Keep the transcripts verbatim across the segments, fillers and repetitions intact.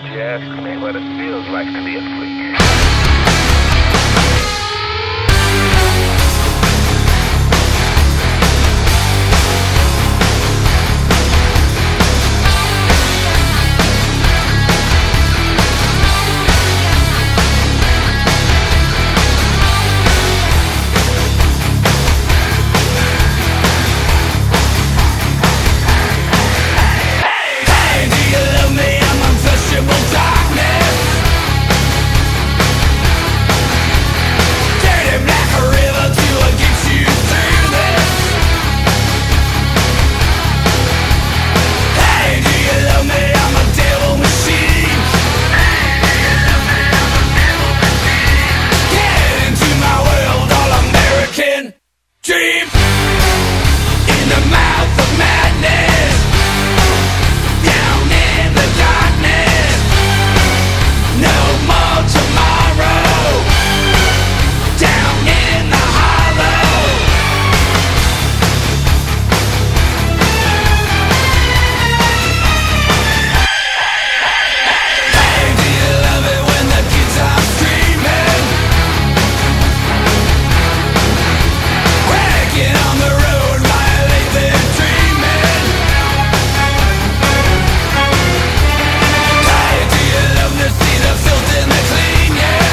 you ask me what it feels like to be a freak. Dream in the mouth of madness, down in the darkness, no more tomorrow, down in the hollow. Hey, do you love it when the kids are screaming? On the road while they've been dreaming. Hey, do you love to see the filth and the clean, yeah?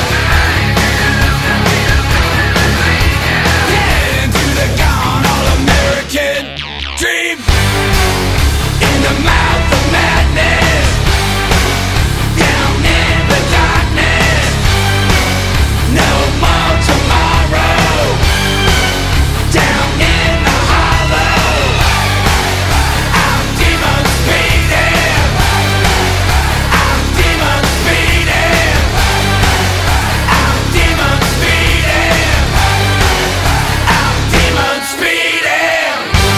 Get into the gone all-American dream. In the mouth of madness, down in the darkness, no more tomorrow, down in the hollow. I'm demon speeding. I'm demon speeding. I'm demon speeding. I'm demon speeding.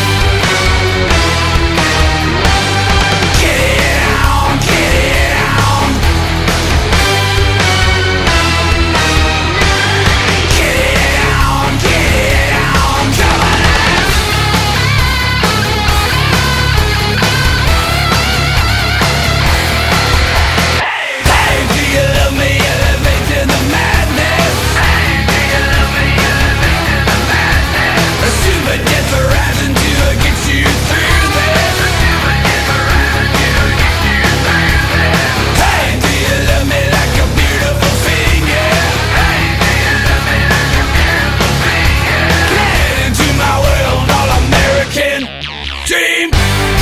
Get it on, get it on. Get it on, get it on. Come on. Hey, do you love me? Elevate to the madness. Hey, do you love me? Elevate to the madness. A super death horizon to get you through this. A super death horizon to get you through this. Hey, do you love me like a beautiful thing? Yeah. Hey, do you love me like a beautiful thing? Yeah. Get into my world, all-American dream.